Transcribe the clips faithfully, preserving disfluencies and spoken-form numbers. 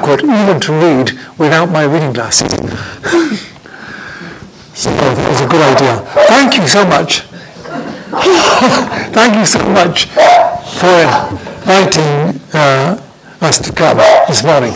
difficult even to read without my reading glasses. So that was a good idea. Thank you so much. Thank you so much for inviting uh, us to come this morning.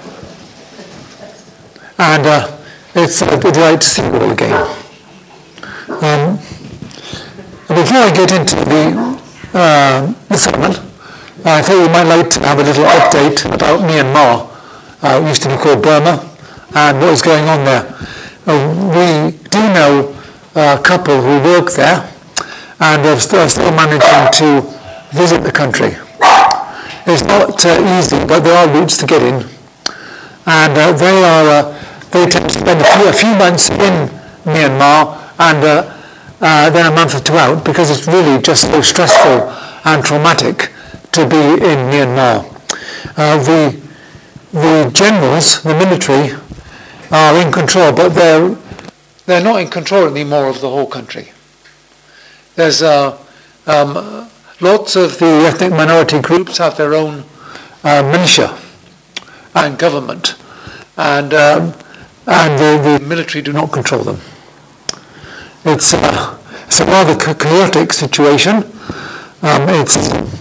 And uh, it's a delight to see you all again. Um, before I get into the, uh, the sermon, I thought we might like to have a little update about Myanmar. Uh, it used to be called Burma, and what is going on there. Uh, we do know a couple who work there, and are still, still managing to visit the country. It's not uh, easy, but there are routes to get in, and uh, they are uh, they tend to spend a few, a few months in Myanmar and uh, uh, then a month or two out, because it's really just so stressful and traumatic to be in Myanmar. Uh, the the generals, the military, are in control, but they're they're not in control anymore of the whole country. There's uh, um, lots of the ethnic minority groups have their own uh, militia and government, and um, and the, the military do not control them. It's, uh, it's a rather chaotic situation. Um, it's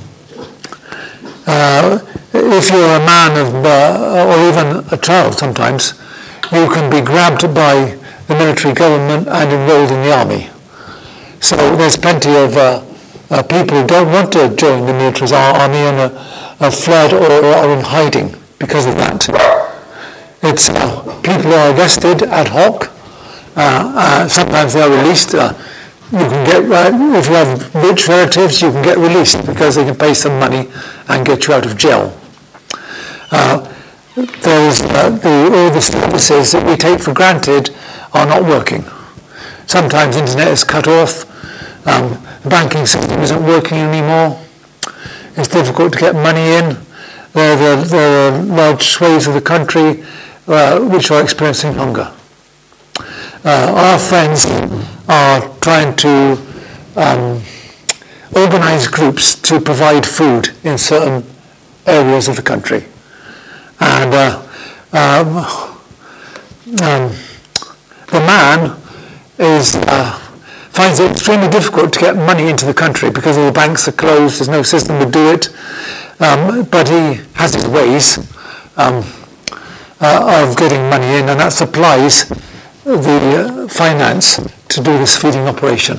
uh, if you're a man of, uh, or even a child sometimes, you can be grabbed by the military government and enrolled in the army. So there's plenty of uh, uh, people who don't want to join the military army and uh, are fled or are in hiding because of that. It's uh, people are arrested ad hoc. Uh, uh, sometimes they are released. Uh, you can get uh, if you have rich relatives, you can get released because they can pay some money and get you out of jail. Uh, there's uh, the, all the services that we take for granted are not working. Sometimes internet is cut off. Um, the banking system isn't working anymore. It's difficult to get money in. There, there, there are large swathes of the country uh, which are experiencing hunger. Uh, our friends are trying to um, organize groups to provide food in certain areas of the country. And uh, um, um, the man is uh, finds it extremely difficult to get money into the country because all the banks are closed, there's no system to do it. Um, but he has his ways um, uh, of getting money in, and that supplies the uh, finance to do this feeding operation.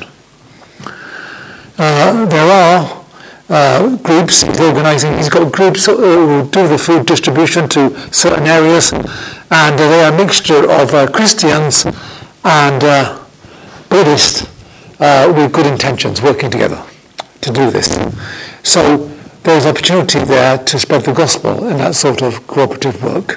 Uh, there are uh, groups he's organising. He's got groups who will do the food distribution to certain areas, and uh, they are a mixture of uh, Christians and uh, Buddhists uh, with good intentions working together to do this. So there's opportunity there to spread the gospel in that sort of cooperative work.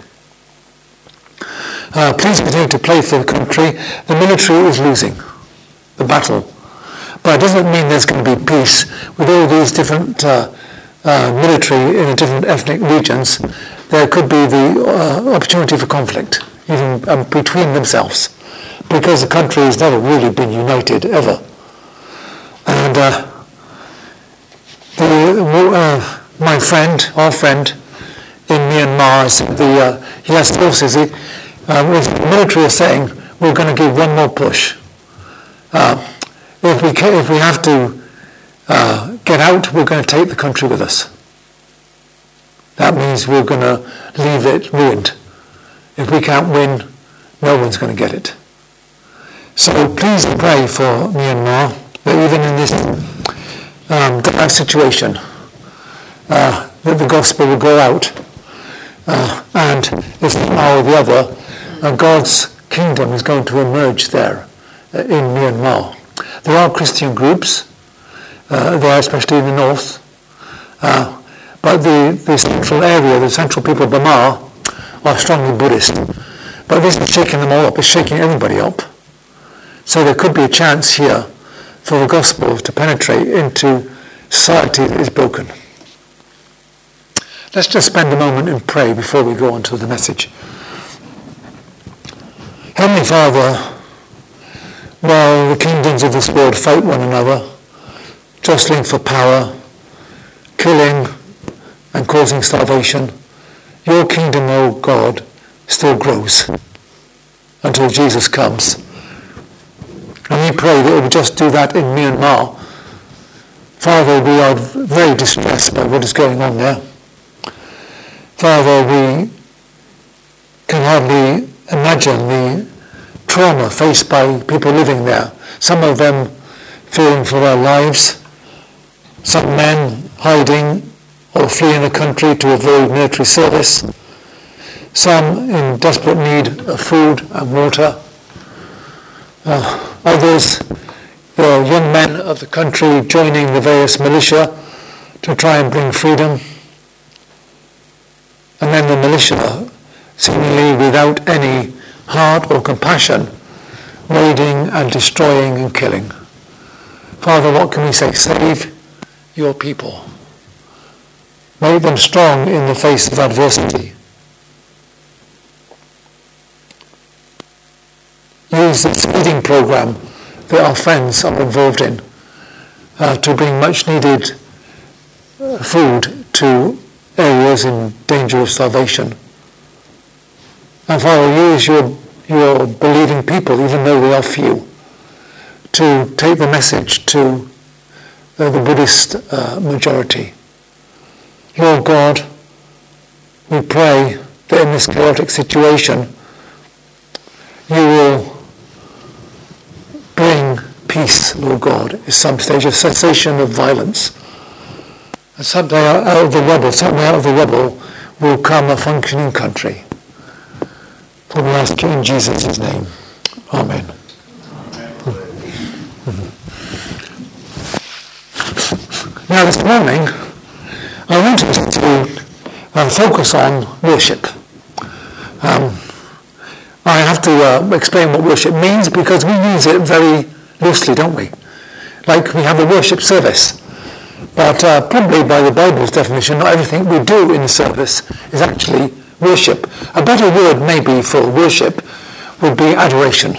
Uh, please continue to pray for the country. The military is losing the battle, but it doesn't mean there's going to be peace with all these different uh, uh, military in the different ethnic regions. There could be the uh, opportunity for conflict, even um, between themselves, because the country has never really been united ever. And uh, the, uh, my friend, our friend in Myanmar, the uh, he has forces. He, Uh, with the military are saying we're going to give one more push. Uh, if we can, if we have to uh, get out, we're going to take the country with us. That means we're going to leave it ruined. If we can't win, no one's going to get it. So please pray for Myanmar that even in this um, dark situation, uh, that the gospel will go out, uh, and if somehow or the other, Uh, God's kingdom is going to emerge there uh, in Myanmar. There are Christian groups uh, there, especially in the north, uh, but the, the central area, the central people of Burma, are strongly Buddhist. But this is shaking them all up, it's shaking everybody up. So there could be a chance here for the gospel to penetrate into society that is broken. Let's just spend a moment and pray before we go on to the message. Heavenly Father, while the kingdoms of this world fight one another, jostling for power, killing and causing starvation, your kingdom, O God, still grows until Jesus comes. And we pray that it will just do that in Myanmar. Father, we are very distressed by what is going on there. Father, we can hardly imagine the trauma faced by people living there. Some of them fearing for their lives, some men hiding or fleeing the country to avoid military service, some in desperate need of food and water, uh, others, the young men of the country joining the various militia to try and bring freedom, and then the militia seemingly without any heart or compassion, raiding and destroying and killing. Father, what can we say? Save your people. Make them strong in the face of adversity. Use this feeding program that our friends are involved in uh, to bring much needed uh, food to areas in danger of starvation. And Father, use your, your believing people, even though they are few, to take the message to uh, the Buddhist uh, majority. Lord God, we pray that in this chaotic situation, you will bring peace, Lord God, at some stage, a cessation of violence. And someday out of the rubble, someday out of the rubble will come a functioning country. For we ask you in Jesus' name. Amen. Now this morning, I want us to uh, focus on worship. Um, I have to uh, explain what worship means because we use it very loosely, don't we? Like we have a worship service. But uh, probably by the Bible's definition, not everything we do in the service is actually worship. A better word maybe for worship would be adoration.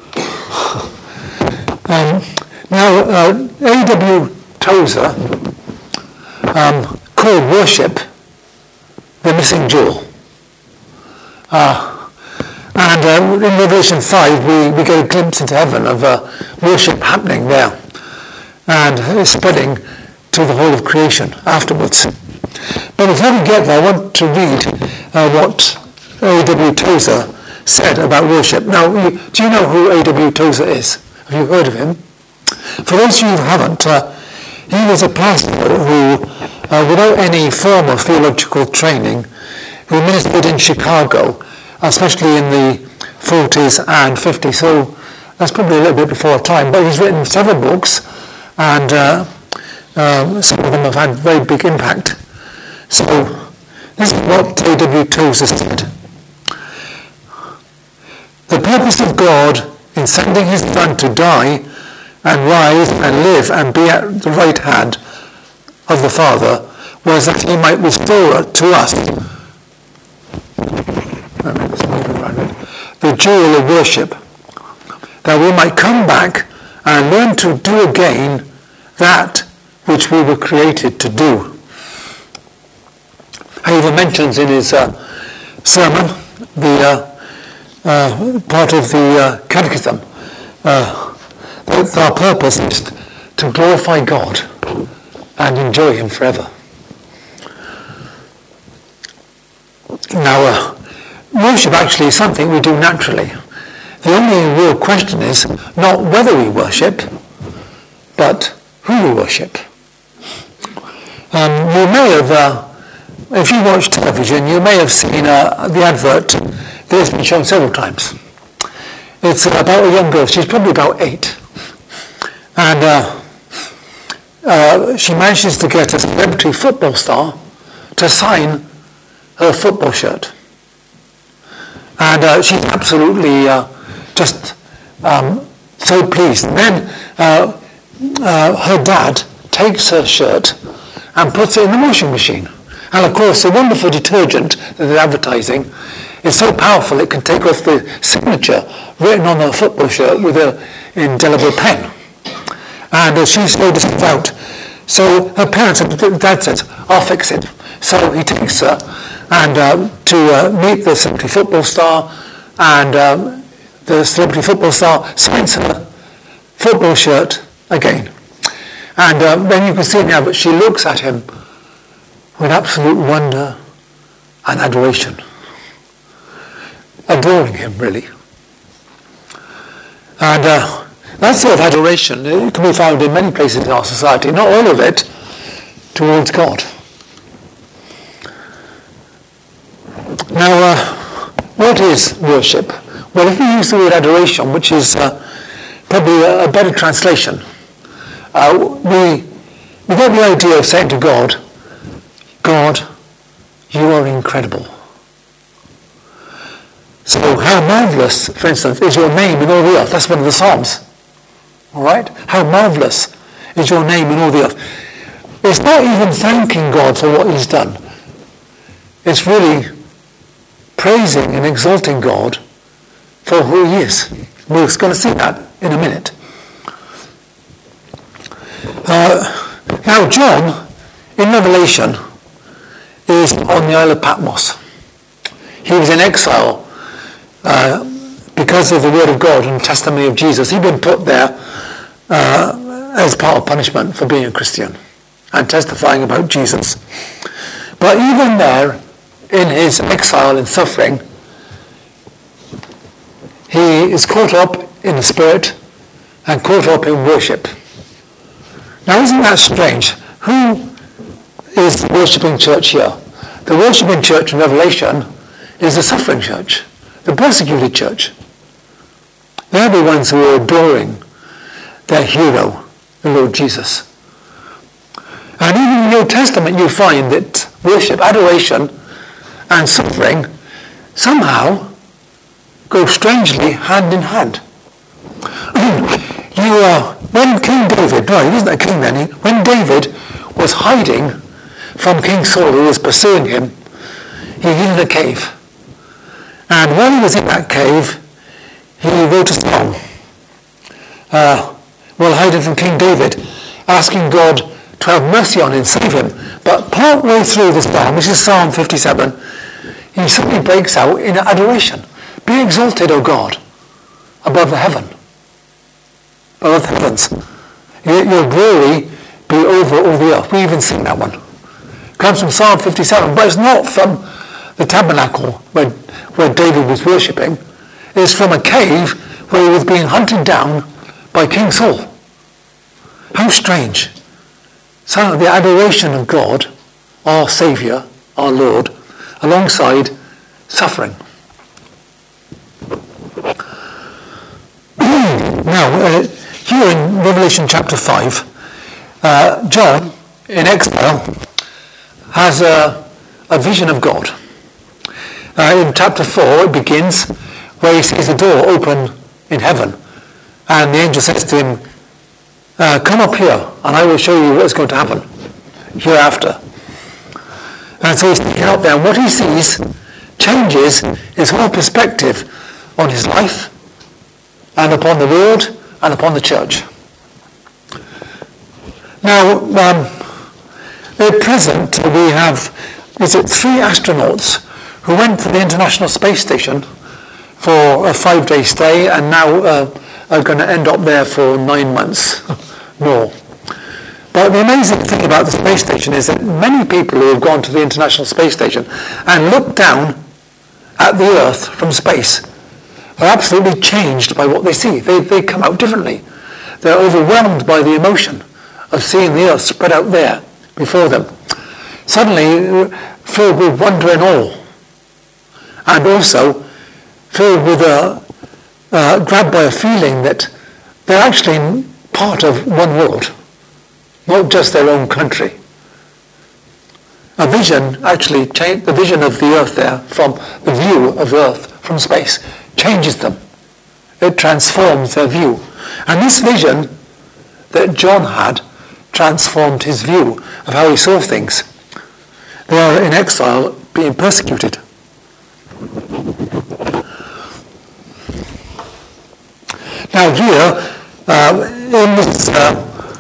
um, now, uh, A W Tozer um, called worship the missing jewel. Uh, and uh, in Revelation five, we, we get a glimpse into heaven of uh, worship happening there. And it's spreading to the whole of creation afterwards. But before we get there, I want to read uh, what A W Tozer said about worship. Now, you, do you know who A W Tozer is? Have you heard of him? For those of you who haven't, uh, he was a pastor who, uh, without any form of theological training, who ministered in Chicago, especially in the forties and fifties. So that's probably a little bit before our time. But he's written several books, and uh, uh, some of them have had very big impact. So this is what A W Tozer said. The purpose of God in sending his Son to die and rise and live and be at the right hand of the Father was that he might restore to us the jewel of worship, that we might come back and learn to do again that which we were created to do. He even mentions in his uh, sermon, the uh, uh, part of the uh, catechism, uh, that our purpose is to glorify God and enjoy him forever. Now, uh, worship actually is something we do naturally. The only real question is not whether we worship, but who we worship. Um, you may have, uh, if you watch television, you may have seen uh, the advert that has been shown several times. It's about a young girl. She's probably about eight. And uh, uh, she manages to get a celebrity football star to sign her football shirt. And uh, she's absolutely uh, just um, so pleased. And then uh, uh, her dad takes her shirt and puts it in the washing machine. And of course, the wonderful detergent that they're advertising is so powerful it can take off the signature written on her football shirt with an indelible pen. And uh, she's so this out. So her parents, dad says, I'll fix it. So he takes her and uh, to uh, meet the celebrity football star, and um, the celebrity football star signs her football shirt again. And uh, then you can see now that she looks at him with absolute wonder and adoration, adoring him really. And uh, that sort of adoration, it can be found in many places in our society, not all of it towards God. Now, uh, what is worship? Well, if we use the word adoration, which is uh, probably a, a better translation, uh, we, we get the idea of saying to God, God, you are incredible. So how marvellous, for instance, is your name in all the earth? That's one of the Psalms. All right? How marvellous is your name in all the earth? It's not even thanking God for what he's done. It's really praising and exalting God for who he is. We're going to see that in a minute. Uh, now John, in Revelation, is on the Isle of Patmos. He was in exile uh, because of the word of God and testimony of Jesus. He'd been put there uh, as part of punishment for being a Christian and testifying about Jesus. But even there, in his exile and suffering, he is caught up in the Spirit and caught up in worship. Now, isn't that strange? Who is the worshipping church here? The worshipping church in Revelation is the suffering church, the persecuted church. They're the ones who are adoring their hero, the Lord Jesus. And even in the Old Testament you find that worship, adoration, and suffering somehow go strangely hand in hand. you uh, when King David, no, he wasn't a king then, he, when David was hiding from King Saul, who was pursuing him, he hid in a cave. And while he was in that cave, he wrote a song, uh, while hiding from King David, asking God to have mercy on him, save him. But part way through this psalm, which is Psalm fifty-seven, he suddenly breaks out in adoration. Be exalted, O God, above the heaven, above the heavens. Your, your glory be over all the earth. We even sing that one. It comes from Psalm fifty-seven, but it's not from the tabernacle where, where David was worshipping. It's from a cave where he was being hunted down by King Saul. How strange. So the adoration of God, our Saviour, our Lord, alongside suffering. Now, uh, here in Revelation chapter five, uh, John, in exile, has a, a vision of God. Uh, in chapter four, it begins where he sees a door open in heaven, and the angel says to him, uh, come up here, and I will show you what is going to happen hereafter. And so he's taken up there, and what he sees changes his whole perspective on his life, and upon the world, and upon the church. Now, um, at present, we have, is it three astronauts who went to the International Space Station for a five-day stay, and now uh, are going to end up there for nine months more. But the amazing thing about the space station is that many people who have gone to the International Space Station and looked down at the Earth from space are absolutely changed by what they see. They, they come out differently. They're overwhelmed by the emotion of seeing the Earth spread out there before them. Suddenly filled with wonder and awe, and also filled with a, uh, grabbed by a feeling that they're actually part of one world, not just their own country. A vision actually changed, the vision of the Earth there, from the view of Earth from space, changes them. It transforms their view. And this vision that John had transformed his view of how he saw things. They are in exile, being persecuted. Now here, uh, in this uh,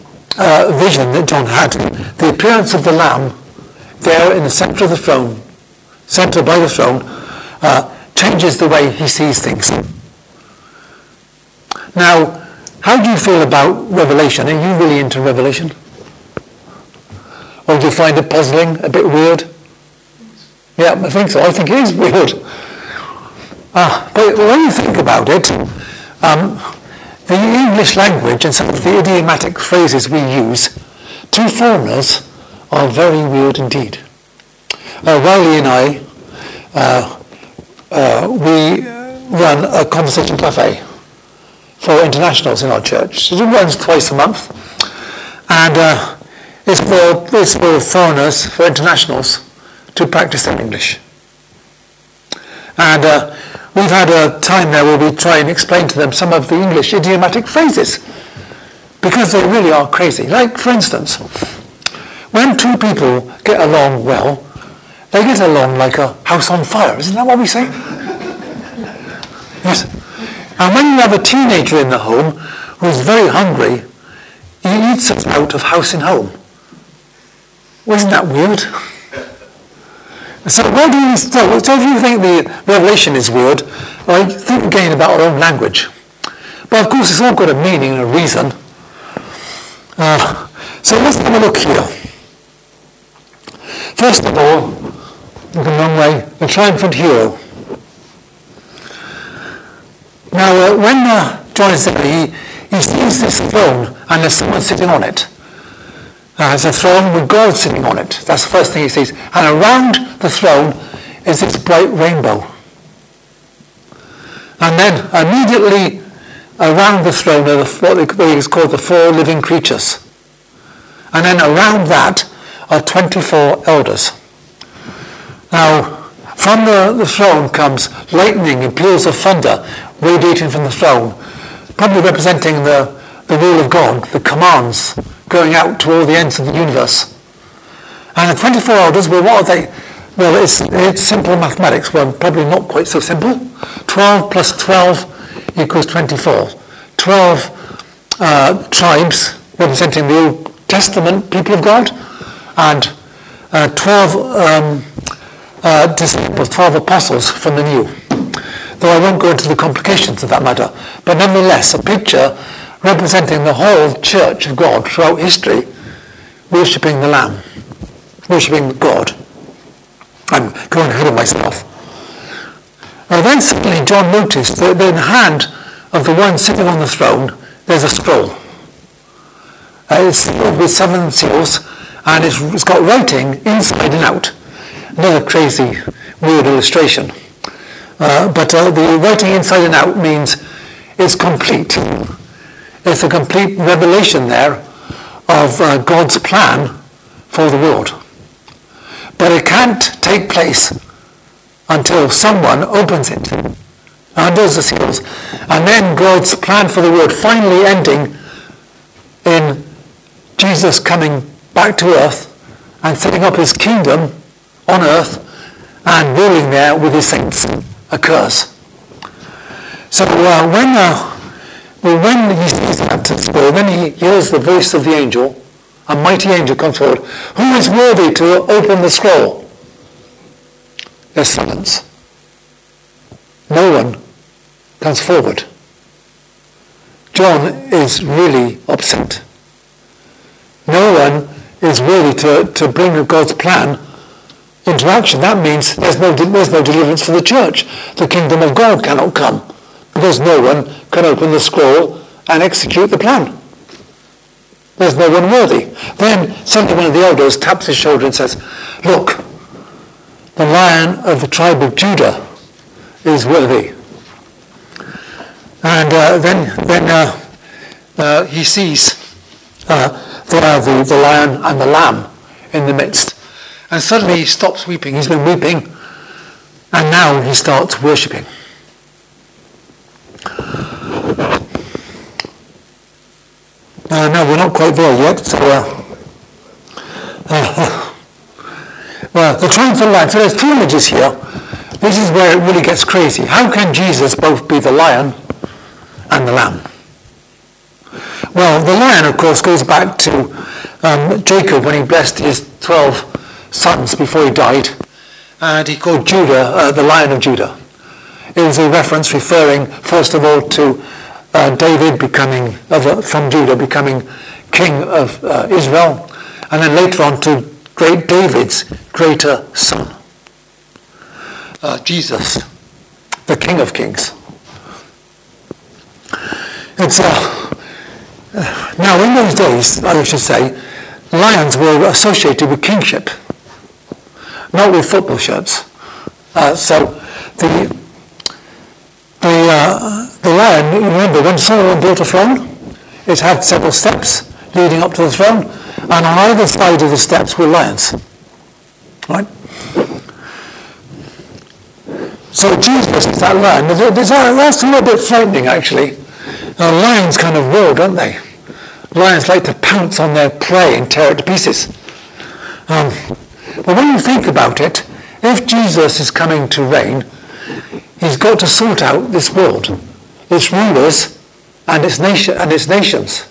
uh, vision that John had, the appearance of the Lamb there in the centre of the throne centre by the throne, uh, changes the way he sees things. Now, how do you feel about Revelation? Are you really into Revelation? Or do you find it puzzling, a bit weird? Yeah, I think so. I think it is weird. Uh, but when you think about it, um, the English language and some of the idiomatic phrases we use to foreigners are very weird indeed. Uh, Riley and I, uh, uh, we run a conversation cafe for internationals in our church. It runs twice a month, and uh, it's for it's for foreigners, for internationals, to practice their English. And uh, we've had a time there where we try and explain to them some of the English idiomatic phrases, because they really are crazy. Like, for instance, when two people get along well, they get along like a house on fire. Isn't that what we say? Yes. And when you have a teenager in the home who's very hungry, he eats us out of house and home. Well, isn't that weird? So, why do you, so, so if you think the Revelation is weird, well, think again about our own language. But of course, it's all got a meaning and a reason. Uh, so let's have a look here. First of all, look a long way, the triumphant hero. Now, uh, when uh, John is there, he, he sees this throne and there's someone sitting on it. Uh, it's a throne with God sitting on it. That's the first thing he sees. And around the throne is this bright rainbow. And then immediately around the throne are the, what is called the four living creatures. And then around that are twenty-four elders. Now, from the, the throne comes lightning and peals of thunder radiating from the throne, probably representing the, the will of God, the commands going out to all the ends of the universe. And the twenty-four elders, well, what are they? Well, it's, it's simple mathematics. Well, probably not quite so simple. twelve plus twelve equals twenty-four. twelve uh, tribes representing the Old Testament people of God, and uh, twelve um, uh, disciples, twelve apostles from the New. Though I won't go into the complications of that matter. But nonetheless, a picture representing the whole church of God throughout history, worshipping the Lamb, worshipping God. I'm going ahead of myself. Now then suddenly John noticed that in the hand of the one sitting on the throne, there's a scroll. Uh, it's sealed with seven seals, and it's, it's got writing inside and out. Another crazy, weird illustration. Uh, but uh, the writing inside and out means it's complete. It's a complete revelation there of uh, God's plan for the world. But it can't take place until someone opens it, undoes the seals, and then God's plan for the world finally ending in Jesus coming back to earth and setting up his kingdom on earth and ruling there with his saints occurs. So uh, when uh, well, when he sees that scroll, then he hears the voice of the angel. A mighty angel comes forward. Who is worthy to open the scroll? There's silence. No one comes forward. John is really upset. No one is worthy to, to bring God's plan into action. That means there's no, there's no deliverance for the church. The kingdom of God cannot come because no one can open the scroll and execute the plan. There's no one worthy. Then suddenly one of the elders taps his shoulder and says, look, the Lion of the tribe of Judah is worthy. And uh, then then uh, uh, he sees uh, there the, the lion and the lamb in the midst. And suddenly he stops weeping. He's been weeping. And now he starts worshipping. Uh, no, we're not quite there yet. So, uh, uh, well, the triumphant lion. So there's two images here. This is where it really gets crazy. How can Jesus both be the lion and the lamb? Well, the lion, of course, goes back to um, Jacob when he blessed his twelve sons before he died. and he called Judah uh, the Lion of Judah. It was a reference referring, first of all, to uh, David becoming, of, from Judah, becoming king of uh, Israel, and then later on to great David's greater son, uh, Jesus, the King of Kings. It's uh, now in those days, I should say, lions were associated with kingship, not with football shirts. Uh, so the the uh, the lion, you remember when Solomon built a throne, it had several steps leading up to the throne, and on either side of the steps were lions. Right? So Jesus is that lion. That's a little bit frightening, actually. Now, lions kind of roar, don't they? Lions like to pounce on their prey and tear it to pieces. Um, but when you think about it, if Jesus is coming to reign, he's got to sort out this world, its rulers and its nation and its nations.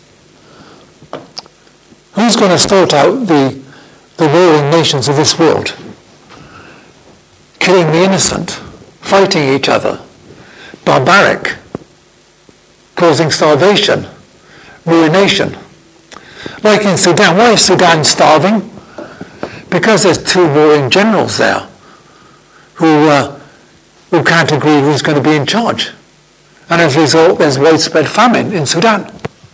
Who's going to sort out the the warring nations of this world? Killing the innocent, fighting each other, barbaric, causing starvation, ruination. Like in Sudan. Why is Sudan starving? Because there's two warring generals there who uh, who can't agree who's going to be in charge. And as a result, there's widespread famine in Sudan.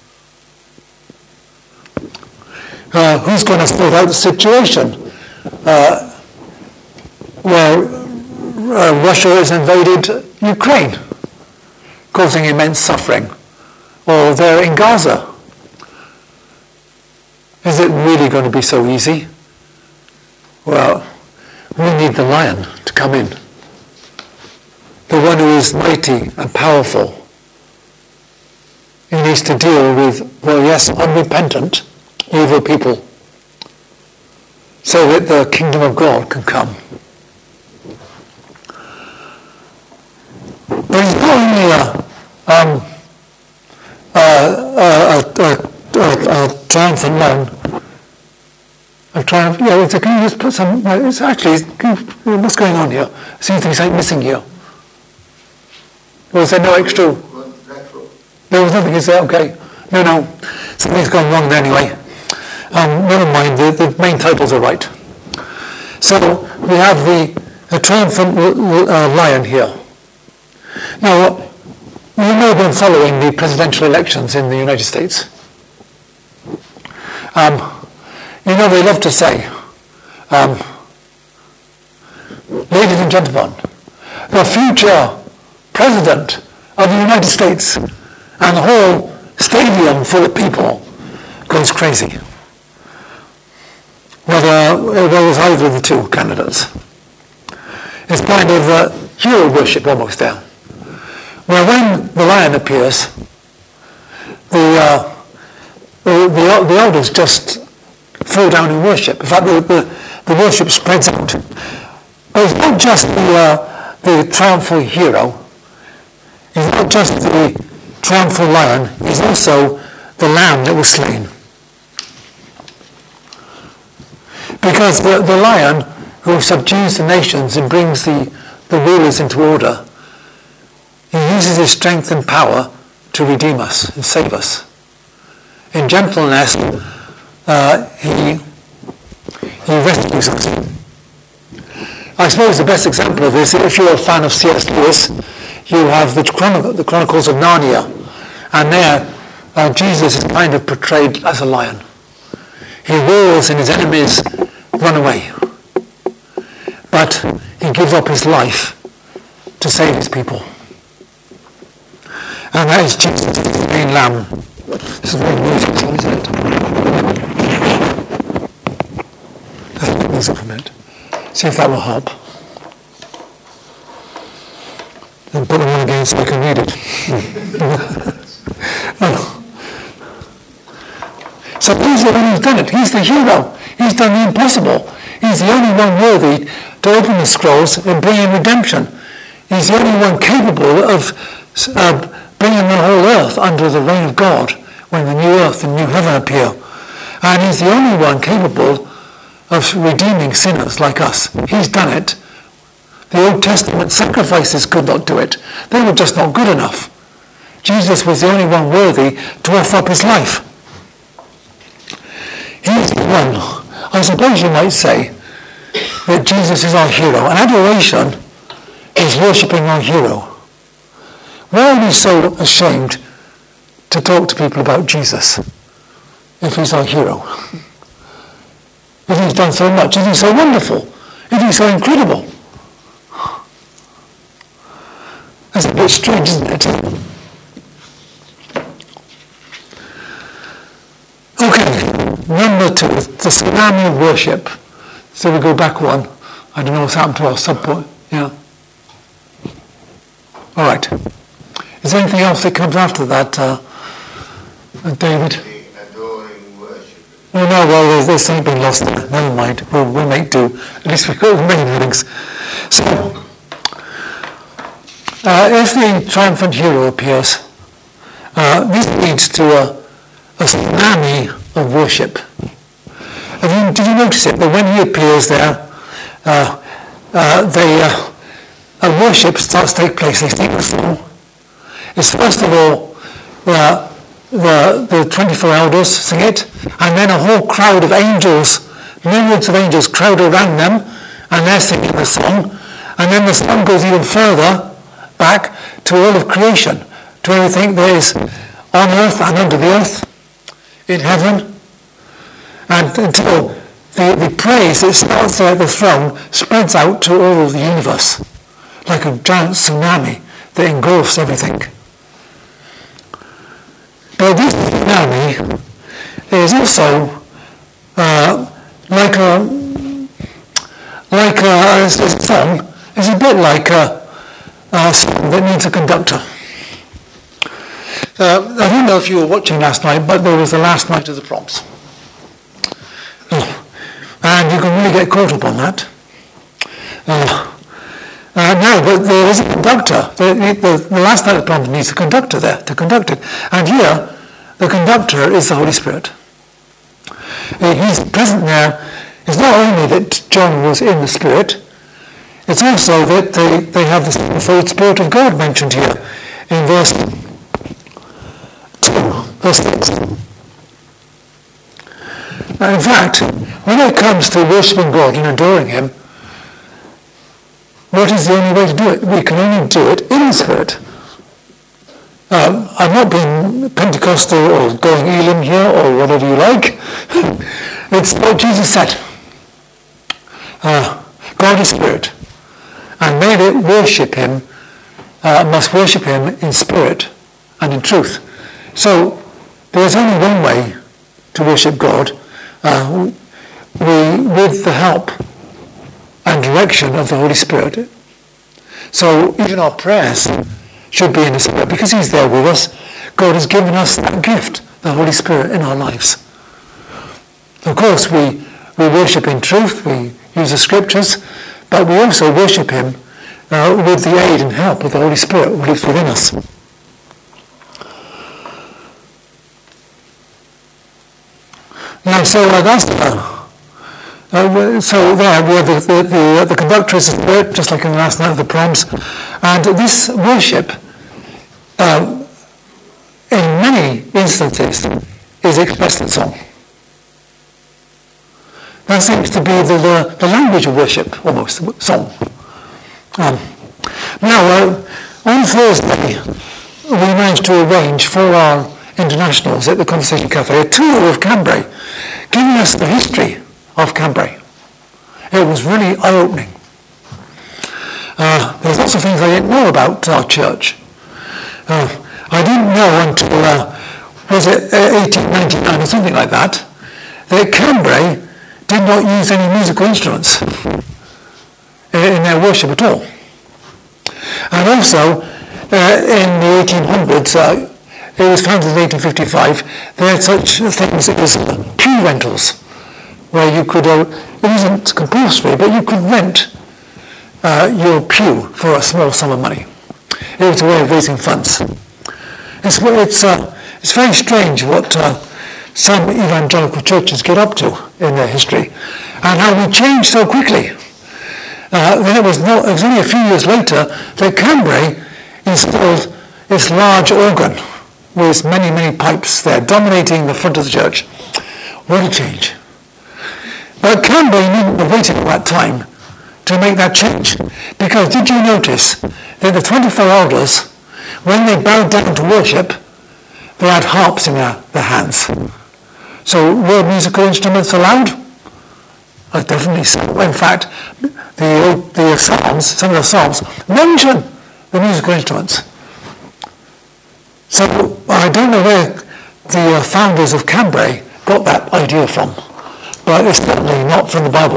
Uh, who's going to sort out the situation uh, where uh, Russia has invaded Ukraine, causing immense suffering? Or they're in Gaza. Is it really going to be so easy? Well, we need the lion to come in. The one who is mighty and powerful. He needs to deal with, well, yes, unrepentant, evil people, so that the kingdom of God can come. But it's not only a, um, a, a, a, a, a triumphant lion. A triumph. Yeah, it's a, can you just put some? It's actually what's going on here? Seems to be something missing here. Was there no extra? There was nothing. Is there? Okay. No, no. Something's gone wrong there anyway. Um, never mind, the, the main titles are right. So we have the, the triumphant uh, lion here. Now, you may have been following the presidential elections in the United States. Um, you know, they love to say, um, ladies and gentlemen, the future president of the United States, and the whole stadium full of people goes crazy. Whether there was either of the two candidates. It's kind of uh, hero worship almost there. Where when the lion appears, the, uh, the, the, the elders just fall down in worship. In fact, the, the, the worship spreads out. But it's not just the, uh, the triumphal hero. It's not just the triumphal lion. It's also the lamb that was slain. Because the, the lion who subdues the nations and brings the, the rulers into order, he uses his strength and power to redeem us and save us. In gentleness, uh, he, he rescues us. I suppose the best example of this, if you're a fan of C S Lewis, you have the, Chron- the Chronicles of Narnia, and there uh, Jesus is kind of portrayed as a lion. He roars and his enemies run away. But he gives up his life to save his people. And that is Jesus, the main lamb. This is very beautiful, isn't it? Let's pick this up a minute. See if that will help. And put them on again so I can read it. Oh. So he's the one who's done it. He's the hero. He's done the impossible. He's the only one worthy to open the scrolls and bring in redemption. He's the only one capable of uh, bringing the whole earth under the reign of God when the new earth and new heaven appear. And he's the only one capable of redeeming sinners like us. He's done it The Old Testament sacrifices could not do it. They were just not good enough. Jesus was the only one worthy to offer up his life. He's the one. I suppose you might say that Jesus is our hero. And adoration is worshipping our hero. Why are we so ashamed to talk to people about Jesus if he's our hero? If he's done so much, if he's so wonderful, if he's so incredible. That's a bit strange, isn't it? Okay, number two, the tsunami of worship. So we go back one. I don't know what's happened to our subpoint. Yeah. All right. Is there anything else that comes after that, uh, uh, David? The adoring worship. Oh no, well, there's, there's something been lost there. Never mind. We'll, we'll make do. At least we've got the main things. So, uh, if the triumphant hero appears, uh, this leads to a, a tsunami of worship. Have you, did you notice it? That when he appears there, uh, uh, they, uh, a worship starts to take place. They sing the song. It's first of all uh, the, the twenty-four elders sing it, and then a whole crowd of angels, myriads of angels crowd around them, and they're singing the song. And then the song goes even further back to all of creation, to everything that is on earth and under the earth, in heaven, and until the, the praise that starts there at the throne spreads out to all of the universe, like a giant tsunami that engulfs everything. But this tsunami is also uh, like a like a, a song. It's a bit like a, a song that needs a conductor. Uh, I don't know if you were watching last night, but there was the last night of the proms, oh, and you can really get caught up on that. Uh, Uh, no, but there is a conductor. The, the, the last night of the proms needs a conductor there to conduct it. And here, the conductor is the Holy Spirit. Uh, he's present there. It's not only that John was in the Spirit, it's also that they, they have the sevenfold Spirit of God mentioned here in verse two, verse six. And in fact, when it comes to worshipping God and adoring him, what is the only way to do it? We can only do it in the Spirit. Um, I'm not being Pentecostal or going Elam here or whatever you like. It's what Jesus said. Uh, God is Spirit. And they that worship him uh, must worship him in spirit and in truth. So there is only one way to worship God. Uh, we, with the help and direction of the Holy Spirit. So even our prayers should be in the Spirit, because he's there with us. God has given us that gift, the Holy Spirit, in our lives. Of course, we, we worship in truth, we use the scriptures, but we also worship him uh, with the aid and help of the Holy Spirit who lives within us. Now, so uh, that's the Uh, so there, we have the, the, the, the conductor is the Spirit, just like in the last night of the proms. And this worship, um, in many instances, is expressed in song. That seems to be the, the, the language of worship, almost, song. Um, now, uh, on Thursday, we managed to arrange for our internationals at the Conversation Cafe a tour of Cambrai, giving us the history of Cambrai. It was really eye-opening. Uh, there's lots of things I didn't know about our church. Uh, I didn't know until, uh, was it eighteen ninety-nine or something like that, that Cambrai did not use any musical instruments in their worship at all. And also, uh, in the eighteen hundreds, uh, it was founded in eighteen fifty-five, they had such things as pew rentals, where you could, uh, it wasn't compulsory, but you could rent uh, your pew for a small sum of money. It was a way of raising funds. It's, it's, uh, it's very strange what uh, some evangelical churches get up to in their history, and how we change so quickly. Uh, then it was, not, it was only a few years later that Cambrai installed its large organ with many, many pipes there, dominating the front of the church. What a change. But Cambrai needn't have waited at that time to make that change. Because did you notice that the twenty-four elders, when they bowed down to worship, they had harps in their, their hands. So were musical instruments allowed? Uh, definitely so. In fact, the, the Psalms, some of the Psalms, mention the musical instruments. So I don't know where the uh, founders of Cambrai got that idea from, but it's certainly not from the Bible.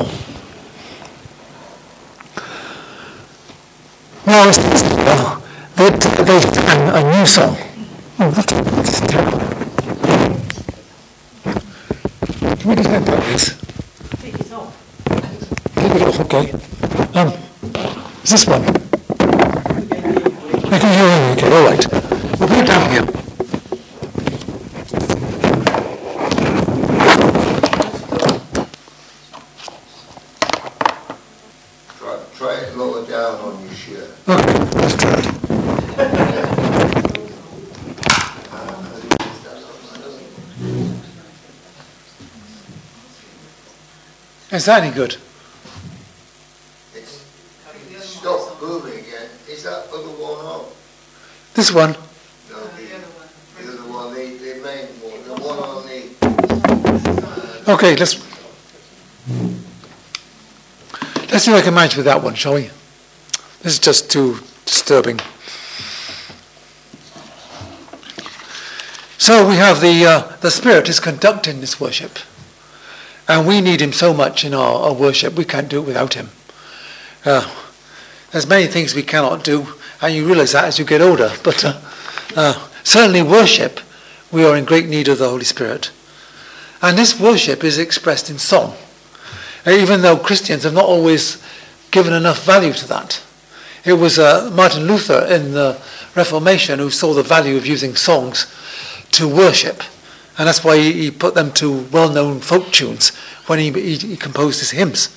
Now it's possible that they sang a new song. Oh, that's, that's terrible. Can we just end like this? Take it off. Take it off, okay. Um, is this one? I can hear you, okay, all right. We'll put it down here. Try, try it lower down on your shirt. Okay, let's try it. Is that any good? It's, it's stopped moving again. Is that other one on? This one? No, the, the other one, the, the main one, the one on the... Okay, let's let's see if I can manage with that one, shall we? This is just too disturbing. So we have the uh, the Spirit is conducting this worship, and we need Him so much in our, our worship. We can't do it without Him. Uh, there's many things we cannot do, and you realise that as you get older. But uh, uh, certainly worship, we are in great need of the Holy Spirit. And this worship is expressed in song, even though Christians have not always given enough value to that. It was uh, Martin Luther in the Reformation who saw the value of using songs to worship. And that's why he, he put them to well-known folk tunes when he, he, he composed his hymns.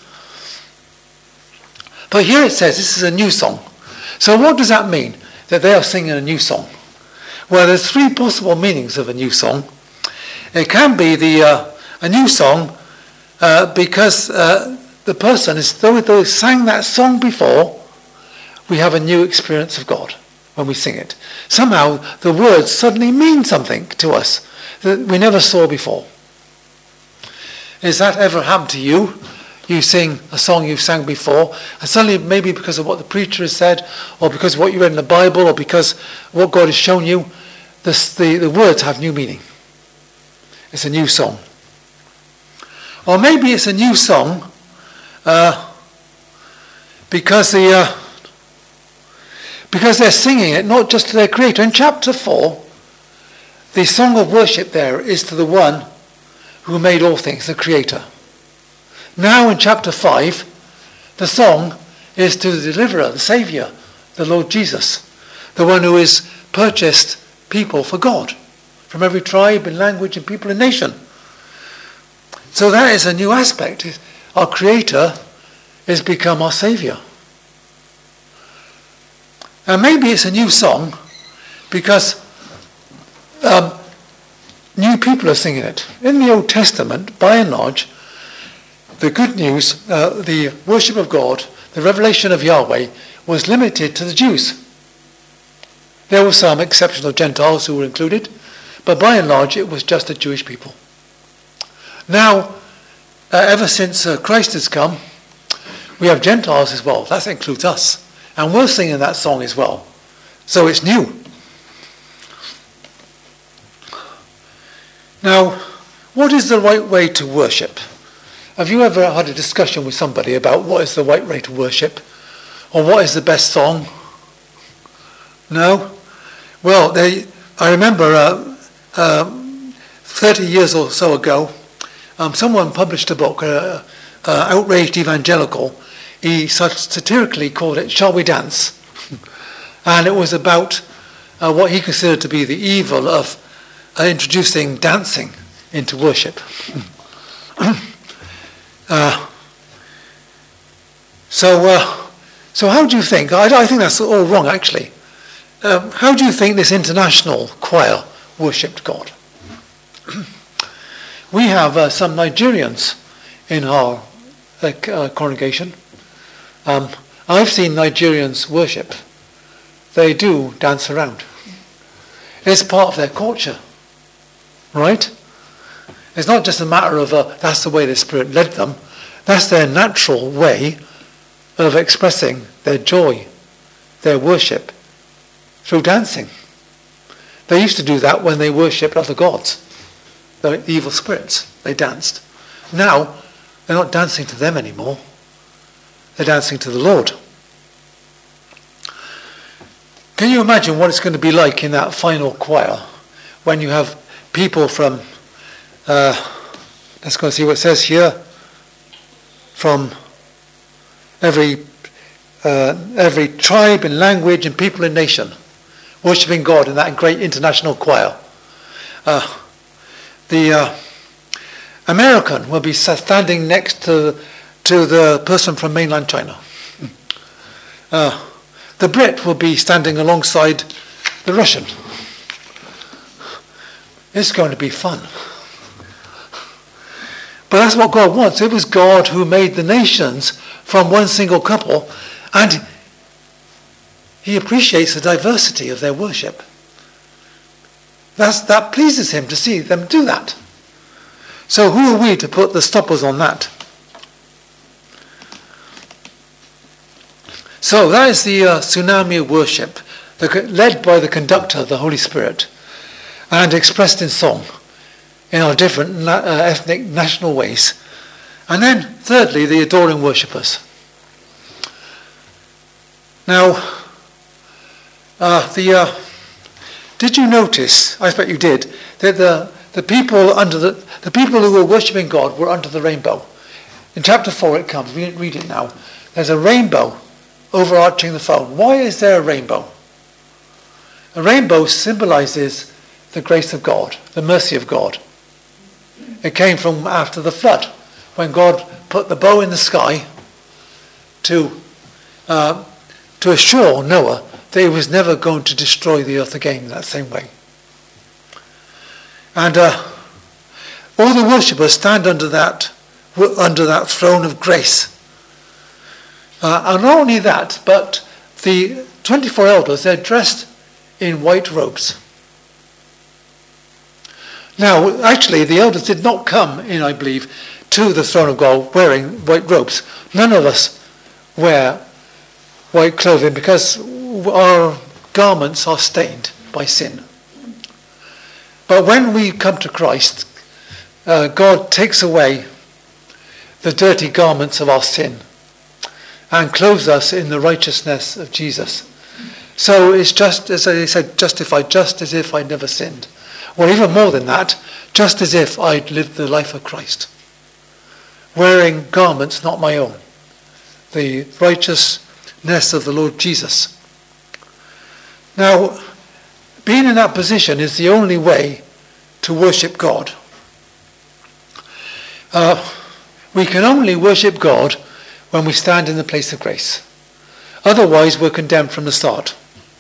But here it says this is a new song. So what does that mean, that they are singing a new song? Well, there's three possible meanings of a new song. It can be the uh, a new song uh, because uh, the person, is though they sang that song before, we have a new experience of God when we sing it. Somehow the words suddenly mean something to us that we never saw before. Has that ever happened to you? You sing a song you've sang before, and suddenly maybe because of what the preacher has said, or because of what you read in the Bible, or because of what God has shown you, this, the, the words have new meaning. It's a new song. Or maybe it's a new song uh, because the uh, because they're singing it not just to their Creator. In chapter four, the song of worship there is to the one who made all things, the Creator. Now in chapter five, the song is to the Deliverer, the Saviour, the Lord Jesus, the one who has purchased people for God from every tribe and language and people and nation. So that is a new aspect. Our Creator has become our Saviour. And maybe it's a new song because um, new people are singing it. In the Old Testament, by and large, the good news, uh, the worship of God, the revelation of Yahweh was limited to the Jews. There were some exceptional Gentiles who were included, but by and large it was just the Jewish people. Now, uh, ever since uh, Christ has come, we have Gentiles as well. That includes us. And we're singing that song as well. So it's new. Now, what is the right way to worship? Have you ever had a discussion with somebody about what is the right way to worship? Or what is the best song? No? Well, they, I remember uh, uh, thirty years or so ago, um, someone published a book, uh, uh, Outraged Evangelical. He satirically called it Shall We Dance? And it was about uh, what he considered to be the evil of uh, introducing dancing into worship. uh, So, uh, so how do you think? I, I think that's all wrong, actually. Um, how do you think this international choir worshipped God? We have uh, some Nigerians in our uh, uh, congregation. Um, I've seen Nigerians worship. They do dance around. It's part of their culture, right? It's not just a matter of uh, that's the way the Spirit led them. That's their natural way of expressing their joy, their worship, through dancing. They used to do that when they worshipped other gods, the evil spirits. They danced. Now, they're not dancing to them anymore. They're dancing to the Lord. Can you imagine what it's going to be like in that final choir when you have people from, uh, let's go and see what it says here, from every uh, every tribe and language and people and nation worshipping God in that great international choir. Uh, the uh, American will be standing next to to the person from mainland China. Uh, the Brit will be standing alongside the Russian. It's going to be fun. But that's what God wants. It was God who made the nations from one single couple, and he appreciates the diversity of their worship. That's, that pleases him to see them do that. So who are we to put the stoppers on that? So that is the uh, tsunami of worship, the, led by the conductor, the Holy Spirit, and expressed in song in our different na- uh, ethnic, national ways. And then, thirdly, the adoring worshippers. Now, uh, the uh, did you notice? I expect you did that the the people under the the people who were worshipping God were under the rainbow. In chapter four, it comes. We didn't read it now. There's a rainbow overarching the throne. Why is there a rainbow? A rainbow symbolizes the grace of God, the mercy of God. It came from after the flood, when God put the bow in the sky to uh, to assure Noah that he was never going to destroy the earth again in that same way. And uh, all the worshippers stand under that under that throne of grace. Uh, and not only that, but the twenty-four elders, they're dressed in white robes. Now, actually, the elders did not come in, I believe, to the throne of God wearing white robes. None of us wear white clothing because our garments are stained by sin. But when we come to Christ, uh, God takes away the dirty garments of our sin and clothes us in the righteousness of Jesus. So it's just, as I said, justified, just as if I'd never sinned. Or even more than that, just as if I'd lived the life of Christ, wearing garments not my own, the righteousness of the Lord Jesus. Now, being in that position is the only way to worship God. Uh, we can only worship God when we stand in the place of grace. Otherwise, we're condemned from the start.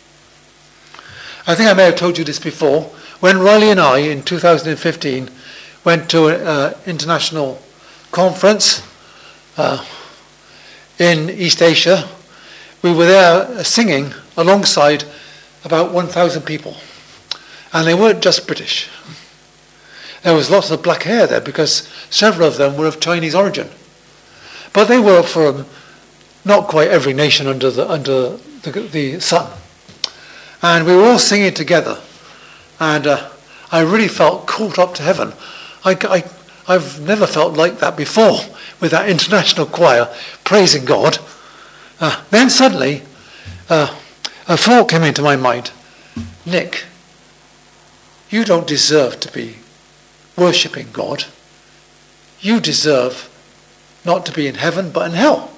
I think I may have told you this before. When Riley and I, in two thousand fifteen, went to an uh, international conference uh, in East Asia, we were there singing alongside about one thousand people. And they weren't just British. There was lots of black hair there because several of them were of Chinese origin. But they were from not quite every nation under the, under the, the sun. And we were all singing together. And uh, I really felt caught up to heaven. I, I, I've never felt like that before with that international choir praising God. Uh, then suddenly, uh, a thought came into my mind. Nick, you don't deserve to be worshipping God. You deserve not to be in heaven, but in hell.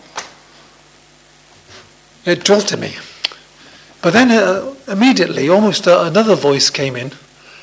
It jolted me. But then uh, immediately, almost uh, another voice came in.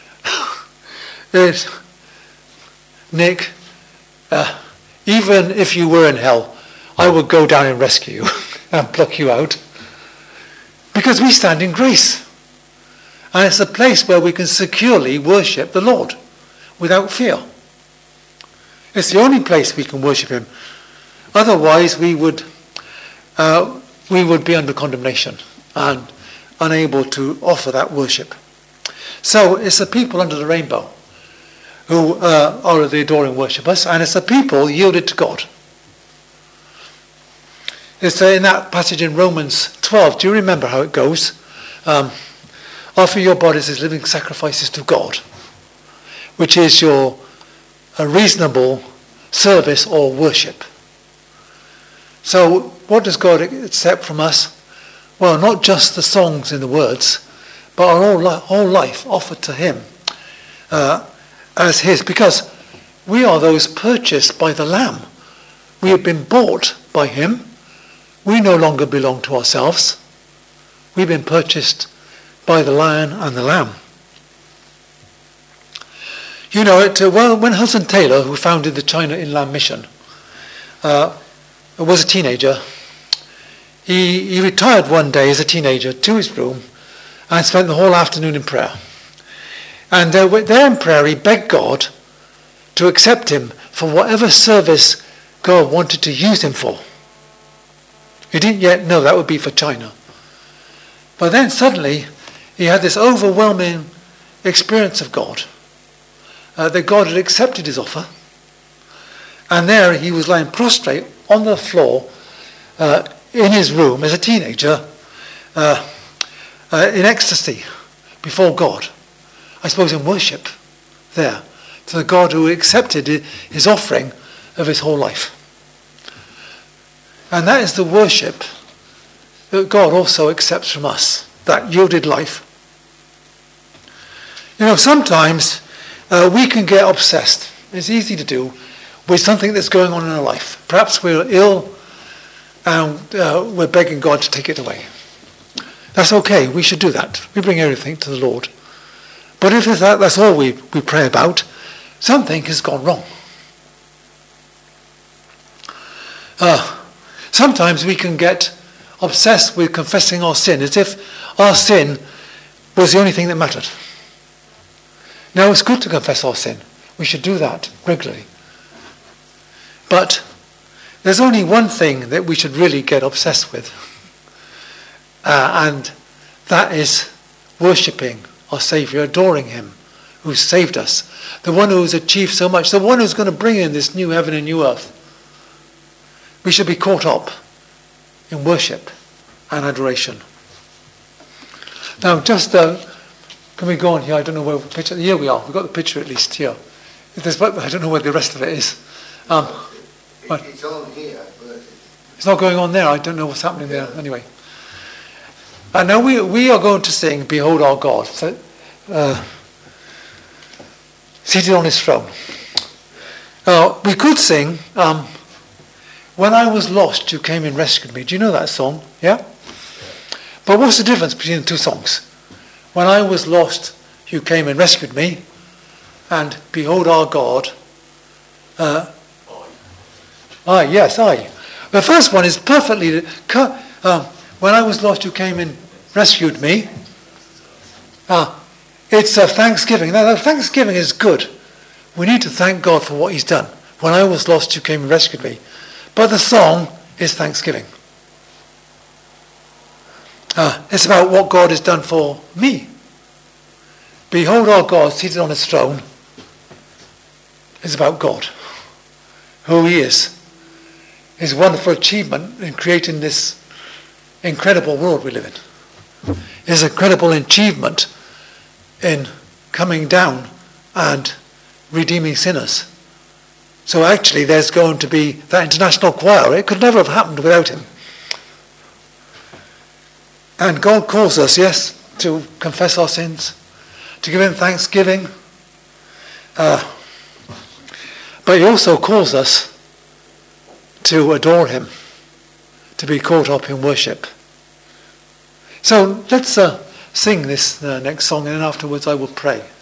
it, Nick, uh, even if you were in hell, I will go down and rescue you and pluck you out. Because we stand in grace. And it's a place where we can securely worship the Lord without fear. It's the only place we can worship him. Otherwise, we would uh, we would be under condemnation and unable to offer that worship. So it's the people under the rainbow who uh, are the adoring worshippers, and it's the people yielded to God. It's in that passage in Romans twelve. Do you remember how it goes? Um, Offer your bodies as living sacrifices to God, which is your a reasonable service or worship. So what does God accept from us? Well, not just the songs and the words, but our whole, li- whole life offered to him uh, as his, because we are those purchased by the Lamb. We have been bought by him. We no longer belong to ourselves. We've been purchased by the Lion and the Lamb. You know, it, uh, well, when Hudson Taylor, who founded the China Inland Mission, uh, was a teenager, he, he retired one day as a teenager to his room and spent the whole afternoon in prayer. And uh, there in prayer, he begged God to accept him for whatever service God wanted to use him for. He didn't yet know that would be for China. But then suddenly, he had this overwhelming experience of God, uh, that God had accepted his offer. And there he was lying prostrate on the floor uh, in his room as a teenager uh, uh, in ecstasy before God. I suppose in worship there to the God who accepted his offering of his whole life. And that is the worship that God also accepts from us, that yielded life. You know, sometimes uh, we can get obsessed. It's easy to do with something that's going on in our life. Perhaps we're ill and uh, we're begging God to take it away. That's okay. We should do that. We bring everything to the Lord. But if that, that's all we, we pray about, something has gone wrong. Uh, sometimes we can get obsessed with confessing our sin as if our sin was the only thing that mattered. Now, it's good to confess our sin. We should do that regularly. But there's only one thing that we should really get obsessed with. Uh, and that is worshipping our Saviour, adoring him who saved us. The one who has achieved so much. The one who's going to bring in this new heaven and new earth. We should be caught up in worship and adoration. Now, just... Uh, Can we go on here? I don't know where the picture... Here we are. We've got the picture at least here. If there's, I don't know where the rest of it is. Um, it, it's on here, but... It's not going on there. I don't know what's happening there. Anyway. And now we, we are going to sing Behold Our God. So, uh, seated on his throne. Uh, we could sing um, When I Was Lost, You Came and Rescued Me. Do you know that song? Yeah? But what's the difference between the two songs? When I was lost, you came and rescued me. And behold our God. Uh, I, yes, I. The first one is perfectly... Um, when I was lost, you came and rescued me. Uh, it's a thanksgiving. Now, thanksgiving is good. We need to thank God for what he's done. When I was lost, you came and rescued me. But the song is thanksgiving. Uh, it's about what God has done for me. Behold our God seated on his throne. It's about God, who he is, his wonderful achievement in creating this incredible world we live in, his incredible achievement in coming down and redeeming sinners. So actually there's going to be that international choir. It could never have happened without him. And God calls us, yes, to confess our sins, to give him thanksgiving. Uh, but he also calls us to adore him, to be caught up in worship. So let's uh, sing this uh, next song, and then afterwards I will pray.